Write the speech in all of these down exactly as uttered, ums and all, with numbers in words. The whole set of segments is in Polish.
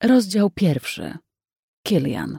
Rozdział pierwszy. Killian.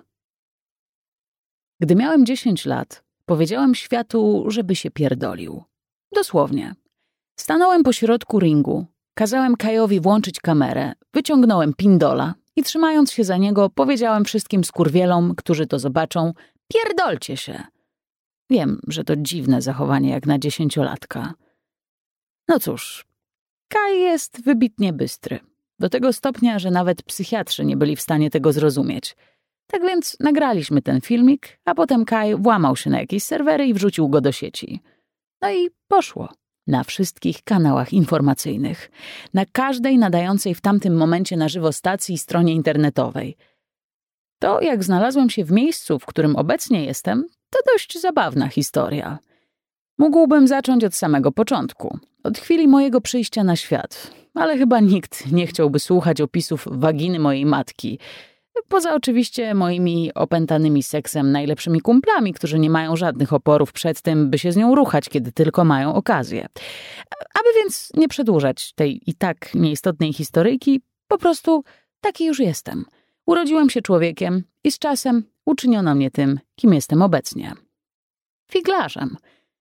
Gdy miałem dziesięć lat, powiedziałem światu, żeby się pierdolił. Dosłownie. Stanąłem pośrodku ringu, kazałem Kajowi włączyć kamerę, wyciągnąłem pindola i trzymając się za niego powiedziałem wszystkim skurwielom, którzy to zobaczą, pierdolcie się. Wiem, że to dziwne zachowanie jak na dziesięciolatka. No cóż, Kaj jest wybitnie bystry. Do tego stopnia, że nawet psychiatrzy nie byli w stanie tego zrozumieć. Tak więc nagraliśmy ten filmik, a potem Kaj włamał się na jakieś serwery i wrzucił go do sieci. No i poszło. Na wszystkich kanałach informacyjnych. Na każdej nadającej w tamtym momencie na żywo stacji i stronie internetowej. To, jak znalazłem się w miejscu, w którym obecnie jestem, to dość zabawna historia. Mógłbym zacząć od samego początku. Od chwili mojego przyjścia na świat. Ale chyba nikt nie chciałby słuchać opisów waginy mojej matki. Poza oczywiście moimi opętanymi seksem najlepszymi kumplami, którzy nie mają żadnych oporów przed tym, by się z nią ruchać, kiedy tylko mają okazję. Aby więc nie przedłużać tej i tak nieistotnej historyjki, po prostu taki już jestem. Urodziłem się człowiekiem i z czasem uczyniono mnie tym, kim jestem obecnie. Figlarzem.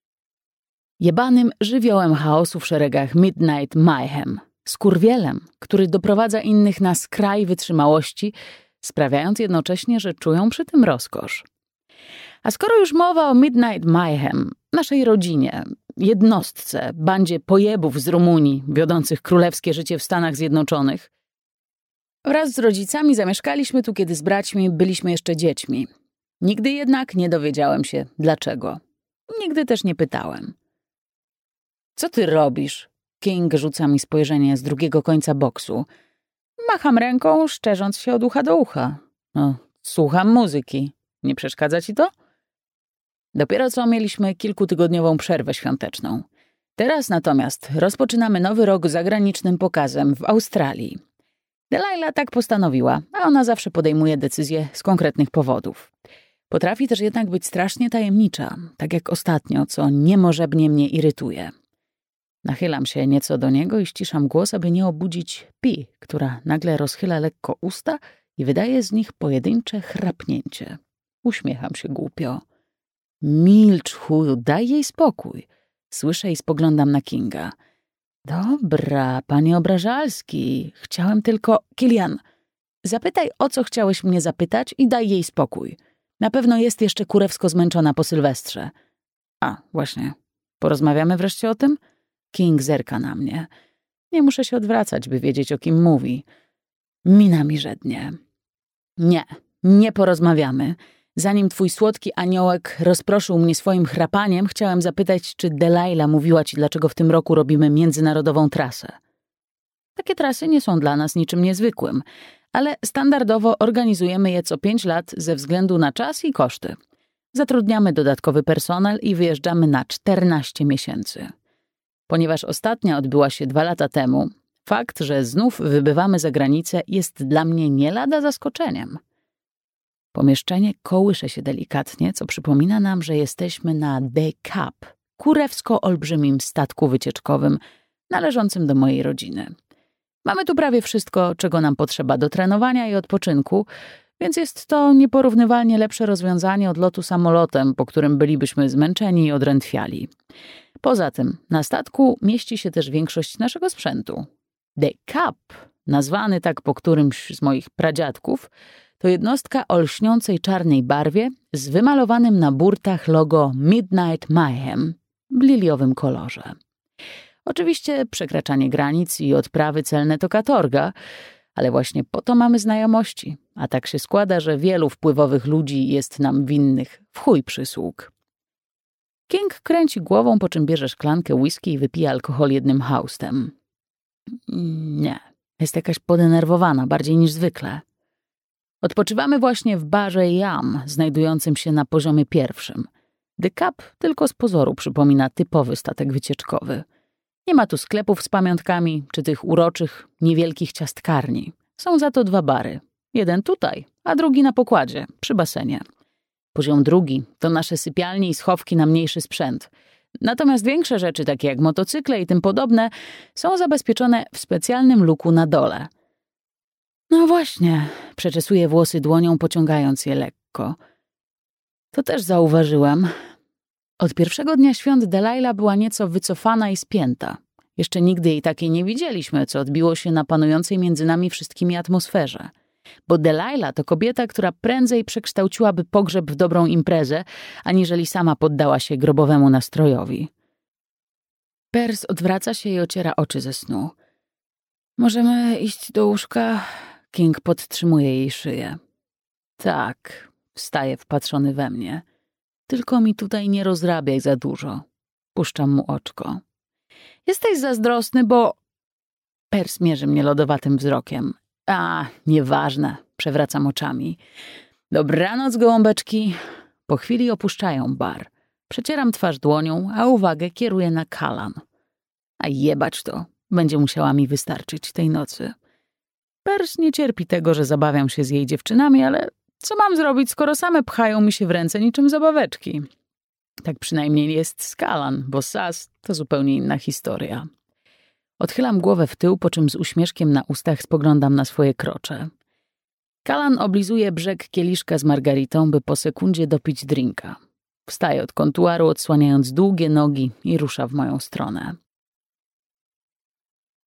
Jebanym żywiołem chaosu w szeregach Midnight Mayhem. Skurwielem, który doprowadza innych na skraj wytrzymałości, sprawiając jednocześnie, że czują przy tym rozkosz. A skoro już mowa o Midnight Mayhem, naszej rodzinie, jednostce, bandzie pojebów z Rumunii, wiodących królewskie życie w Stanach Zjednoczonych, wraz z rodzicami zamieszkaliśmy tu, kiedy z braćmi byliśmy jeszcze dziećmi. Nigdy jednak nie dowiedziałem się, dlaczego. Nigdy też nie pytałem. Co ty robisz? King rzuca mi spojrzenie z drugiego końca boksu. Macham ręką, szczerząc się od ucha do ucha. No, słucham muzyki. Nie przeszkadza ci to? Dopiero co mieliśmy kilkutygodniową przerwę świąteczną. Teraz natomiast rozpoczynamy nowy rok zagranicznym pokazem w Australii. Delilah tak postanowiła, a ona zawsze podejmuje decyzje z konkretnych powodów. Potrafi też jednak być strasznie tajemnicza, tak jak ostatnio, co niemożebnie mnie irytuje. Nachylam się nieco do niego i ściszam głos, aby nie obudzić Pi, która nagle rozchyla lekko usta i wydaje z nich pojedyncze chrapnięcie. Uśmiecham się głupio. Milcz, chuju, daj jej spokój. Słyszę i spoglądam na Kinga. Dobra, panie Obrażalski, chciałem tylko... Killian, zapytaj, o co chciałeś mnie zapytać i daj jej spokój. Na pewno jest jeszcze kurewsko zmęczona po Sylwestrze. A, właśnie, porozmawiamy wreszcie o tym? King zerka na mnie. Nie muszę się odwracać, by wiedzieć, o kim mówi. Mina mi żednie. Nie, nie porozmawiamy. Zanim twój słodki aniołek rozproszył mnie swoim chrapaniem, chciałem zapytać, czy Delilah mówiła ci, dlaczego w tym roku robimy międzynarodową trasę. Takie trasy nie są dla nas niczym niezwykłym, ale standardowo organizujemy je co pięć lat ze względu na czas i koszty. Zatrudniamy dodatkowy personel i wyjeżdżamy na czternaście miesięcy. Ponieważ ostatnia odbyła się dwa lata temu, fakt, że znów wybywamy za granicę, jest dla mnie nie lada zaskoczeniem. Pomieszczenie kołysze się delikatnie, co przypomina nam, że jesteśmy na The Cup, kurewsko olbrzymim statku wycieczkowym należącym do mojej rodziny. Mamy tu prawie wszystko, czego nam potrzeba do trenowania i odpoczynku, więc jest to nieporównywalnie lepsze rozwiązanie od lotu samolotem, po którym bylibyśmy zmęczeni i odrętwiali. Poza tym na statku mieści się też większość naszego sprzętu. The Cup, nazwany tak po którymś z moich pradziadków, to jednostka o lśniącej czarnej barwie z wymalowanym na burtach logo Midnight Mayhem w liliowym kolorze. Oczywiście przekraczanie granic i odprawy celne to katorga, ale właśnie po to mamy znajomości, a tak się składa, że wielu wpływowych ludzi jest nam winnych w chuj przysług. King kręci głową, po czym bierze szklankę whisky i wypija alkohol jednym haustem. Nie, jest jakaś podenerwowana, bardziej niż zwykle. Odpoczywamy właśnie w barze Yam, znajdującym się na poziomie pierwszym. The Cup tylko z pozoru przypomina typowy statek wycieczkowy. Nie ma tu sklepów z pamiątkami, czy tych uroczych, niewielkich ciastkarni. Są za to dwa bary. Jeden tutaj, a drugi na pokładzie, przy basenie. Poziom drugi to nasze sypialnie i schowki na mniejszy sprzęt. Natomiast większe rzeczy, takie jak motocykle i tym podobne, są zabezpieczone w specjalnym luku na dole. No właśnie, przeczesuję włosy dłonią, pociągając je lekko. To też zauważyłam. Od pierwszego dnia świąt Delilah była nieco wycofana i spięta. Jeszcze nigdy jej takiej nie widzieliśmy, co odbiło się na panującej między nami wszystkimi atmosferze. Bo Delilah to kobieta, która prędzej przekształciłaby pogrzeb w dobrą imprezę, aniżeli sama poddała się grobowemu nastrojowi. Pers odwraca się i ociera oczy ze snu. Możemy iść do łóżka? King podtrzymuje jej szyję. Tak, wstaje wpatrzony we mnie. Tylko mi tutaj nie rozrabiaj za dużo. Puszczam mu oczko. Jesteś zazdrosny, bo... Pers mierzy mnie lodowatym wzrokiem. A, nieważne. Przewracam oczami. Dobranoc, gołąbeczki. Po chwili opuszczają bar. Przecieram twarz dłonią, a uwagę kieruję na Callan. A jebać to. Będzie musiała mi wystarczyć tej nocy. Pers nie cierpi tego, że zabawiam się z jej dziewczynami, ale co mam zrobić, skoro same pchają mi się w ręce niczym zabaweczki? Tak przynajmniej jest z Callan, bo Sas to zupełnie inna historia. Odchylam głowę w tył, po czym z uśmieszkiem na ustach spoglądam na swoje krocze. Callan oblizuje brzeg kieliszka z margaritą, by po sekundzie dopić drinka. Wstaje od kontuaru, odsłaniając długie nogi i rusza w moją stronę.